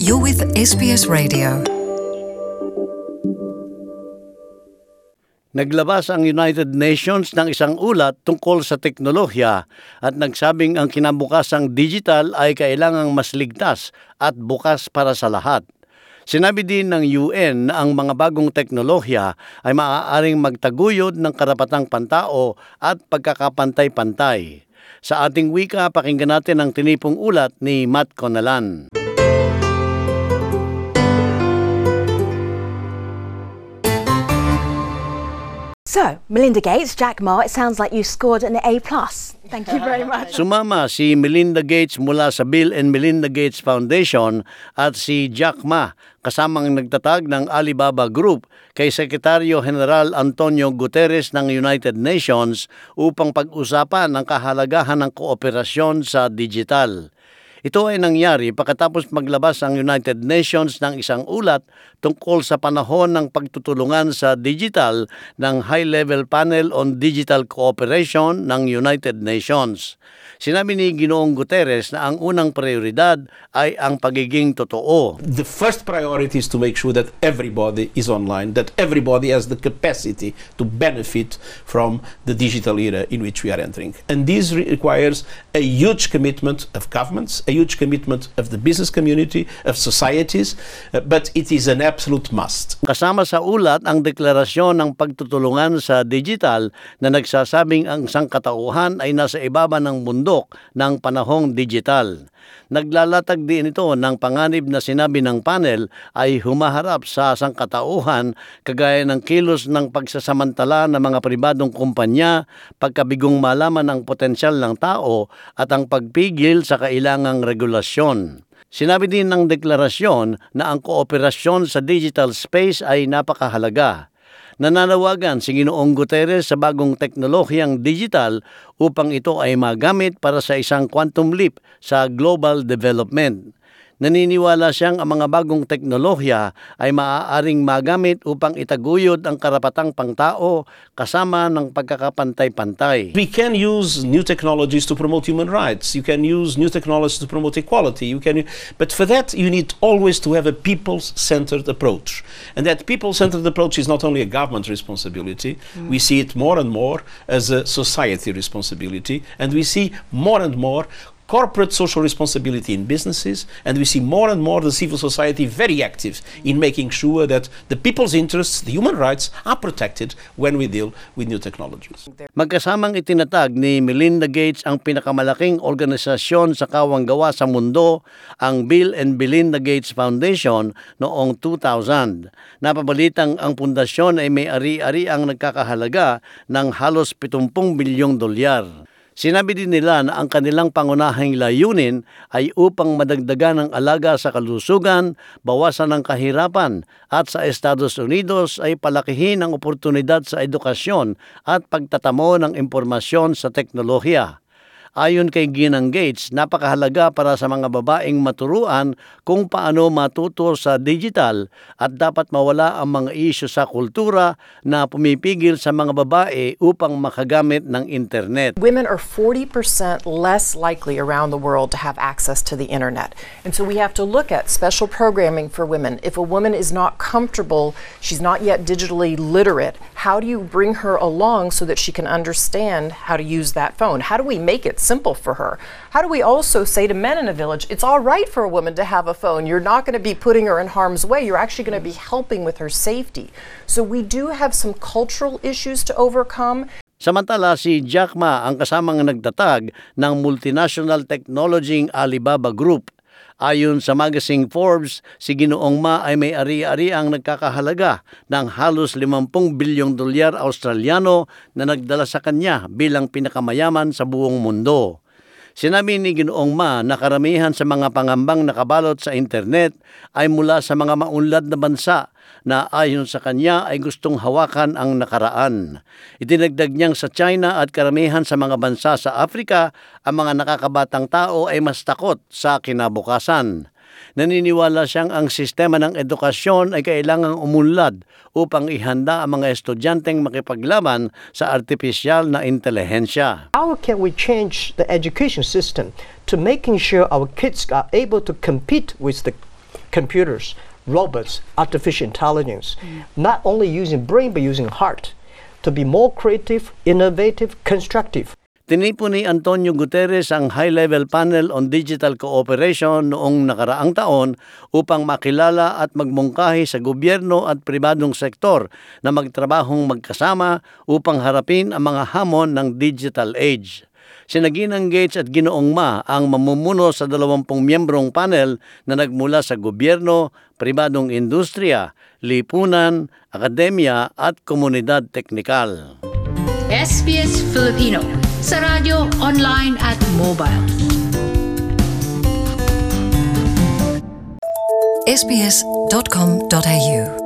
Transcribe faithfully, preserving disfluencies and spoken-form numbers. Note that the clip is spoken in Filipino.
You're with S B S Radio. Naglabas ang United Nations ng isang ulat tungkol sa teknolohiya at nagsabing ang kinabukasang digital ay kailangang mas ligtas at bukas para sa lahat. Sinabi din ng U N na ang mga bagong teknolohiya ay maaaring magtaguyod ng karapatang pantao at pagkakapantay-pantay. Sa ating wika, pakinggan natin ang tinipong ulat ni Matt Conalan. So, Melinda Gates, Jack Ma, it sounds like you scored an A plus. Thank you very much. Sumama si Melinda Gates mula sa Bill and Melinda Gates Foundation at si Jack Ma, kasamang nagtatag ng Alibaba Group, kay Sekretaryo General Antonio Guterres ng United Nations upang pag-usapan ang kahalagahan ng kooperasyon sa digital. Ito ay nangyari pagkatapos maglabas ang United Nations ng isang ulat tungkol sa panahon ng pagtutulungan sa digital ng High-Level Panel on Digital Cooperation ng United Nations. Sinabi ni Ginoong Guterres na ang unang prioridad ay ang pagiging totoo. The first priority is to make sure that everybody is online, that everybody has the capacity to benefit from the digital era in which we are entering. And this requires a huge commitment of governments, a huge commitment of the business community, of societies, uh, but it is an absolute must. Kasama sa ulat ang deklarasyon ng pagtutulungan sa digital na nagsasabing ang sangkatauhan ay nasa ibaba ng bundok ng panahong digital. Naglalatag din ito ng panganib na sinabi ng panel ay humaharap sa sangkatauhan kagaya ng kilos ng pagsasamantala ng mga pribadong kumpanya, pagkabigong malaman ang potensyal ng tao at ang pagpigil sa kailangang regulasyon. Sinabi din ng deklarasyon na ang kooperasyon sa digital space ay napakahalaga. Nananawagan si Ginoong Guterres sa bagong teknolohiyang digital upang ito ay magamit para sa isang quantum leap sa global development. Naniniwala siyang ang mga bagong teknolohiya ay maaaring magamit upang itaguyod ang karapatang pangtao kasama ng pagkakapantay-pantay. We can use new technologies to promote human rights. You can use new technologies to promote equality. You can, but for that, you need always to have a people-centered approach. And that people-centered approach is not only a government responsibility. Mm. We see it more and more as a society responsibility. And we see more and more corporate social responsibility in businesses, and we see more and more the civil society very active in making sure that the people's interests, the human rights, are protected when we deal with new technologies. Magkasamang itinatag ni Melinda Gates ang pinakamalaking organisasyon sa kawanggawa sa mundo, ang Bill and Melinda Gates Foundation, noong two thousand. Napabalitang ang pundasyon ay may ari-ari ang nagkakahalaga ng halos pitungpung bilyong dolyar. Sinabi din nila na ang kanilang pangunahing layunin ay upang madagdagan ang alaga sa kalusugan, bawasan ang kahirapan, at sa Estados Unidos ay palakihin ang oportunidad sa edukasyon at pagtatamo ng impormasyon sa teknolohiya. Ayon kay Ginang Gates, napakahalaga para sa mga babaeng maturuan kung paano matuto sa digital at dapat mawala ang mga isyu sa kultura na pumipigil sa mga babae upang makagamit ng internet. Women are forty percent less likely around the world to have access to the internet. And so we have to look at special programming for women. If a woman is not comfortable, she's not yet digitally literate, how do you bring her along so that she can understand how to use that phone? How do we make it simple for her? How do we also say to men in a village, it's all right for a woman to have a phone. You're not going to be putting her in harm's way. You're actually going to be helping with her safety. So we do have some cultural issues to overcome. Samantala, si Jack Ma ang kasamang nagtatag ng multinational technology Alibaba Group. Ayon sa magazine Forbes, si Ginoong Ma ay may ari-ari ang nagkakahalaga ng halos limampu bilyong dolyar Australiano na nagdala sa kanya bilang pinakamayaman sa buong mundo. Sinabi ni Ginoong Ma na karamihan sa mga pangambang nakabalot sa internet ay mula sa mga maunlad na bansa na ayon sa kanya ay gustong hawakan ang nakaraan. Itinagdag niyang sa China at karamihan sa mga bansa sa Afrika, ang mga nakakabatang tao ay mas takot sa kinabukasan. Naniniwala siyang ang sistema ng edukasyon ay kailangang umunlad upang ihanda ang mga estudyanteng makipaglaban sa artipisyal na intelihensya. How can we change the education system to making sure our kids are able to compete with the computers, robots, artificial intelligence, mm. not only using brain but using heart to be more creative, innovative, constructive. Tinipon ni Antonio Guterres ang High-Level Panel on Digital Cooperation noong nakaraang taon upang makilala at magmungkahi sa gobyerno at pribadong sektor na magtrabahong magkasama upang harapin ang mga hamon ng digital age. Sina Ginang Gates at Ginoong Ma ang mamumuno sa dalawampung miyembrong panel na nagmula sa gobyerno, pribadong industriya, lipunan, akademya at komunidad teknikal. S B S Filipino sa radyo, online at mobile. s b s dot com dot a u